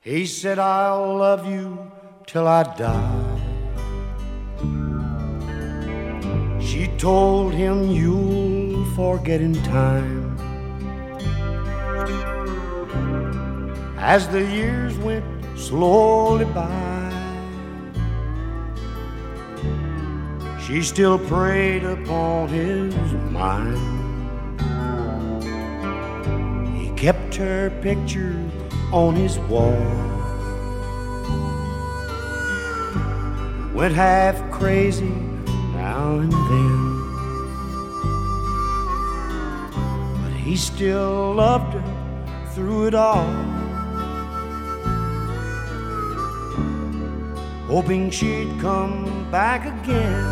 He said, I'll love you till I die. She told him, you'll forget in time. As the years went slowly by, she still preyed upon his mind. He kept her picture on his wall, went half crazy now and then, but he still loved her through it all, hoping she'd come back again.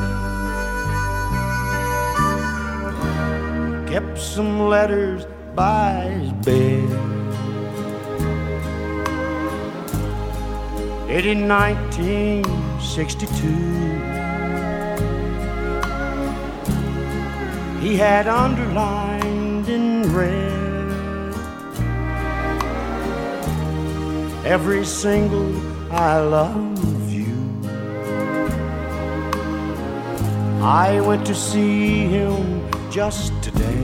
Kept some letters by his bed, dated 1962. He had underlined in red every single I love you. I went to see him just today.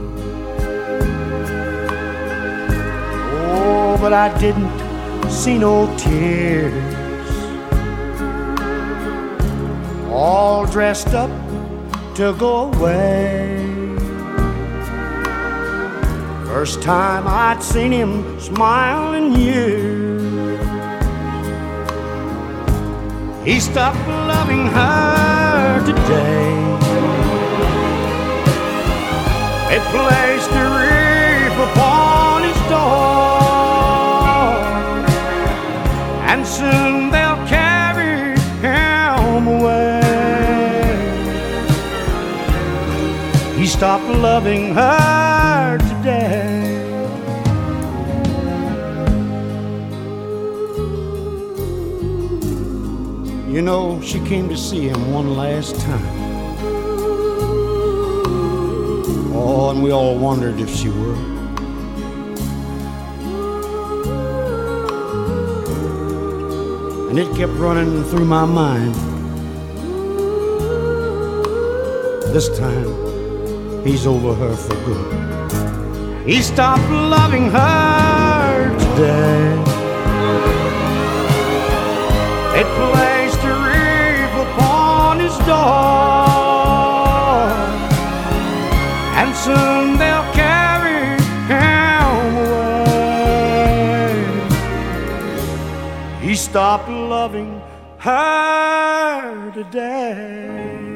Oh, but I didn't see no tears. All dressed up to go away. First time I'd seen him smile in years. He stopped loving her today. They placed a wreath upon his door, and soon they'll carry him away. He stopped loving her today. You know, she came to see him one last time. Oh, and we all wondered if she would. And it kept running through my mind. This time, he's over her for good. He stopped loving her today. It placed a wreath upon his door, and soon they'll carry him away. He stopped loving her today.